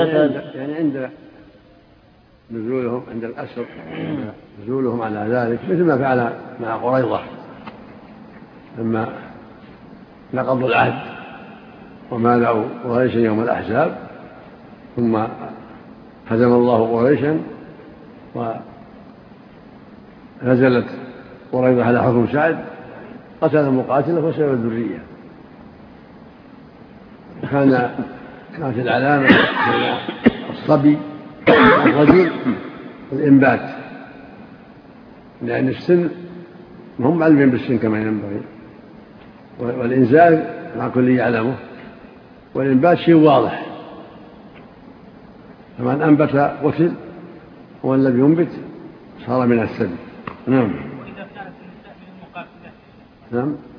يعني عند نزولهم عند الأسر، نزولهم على ذلك، مثل ما فعل مع قريظة لما نقضوا العهد ومالعوا قريشا يوم الأحزاب، ثم هزم الله قريشا ونزلت قريظة على حكم سعد، قتل المقاتل وسلب الذرية. كانت العلامة الصبي الرجل الإنبات، لأن السن هم معلمين بالسن كما ينبغي، والإنزال مع كل يعلمه، والإنبات شيء واضح، فمن أنبت قتل ومن لم ينبت صار من السن. نعم. وإذا كانت النساء من المقاتلة. نعم.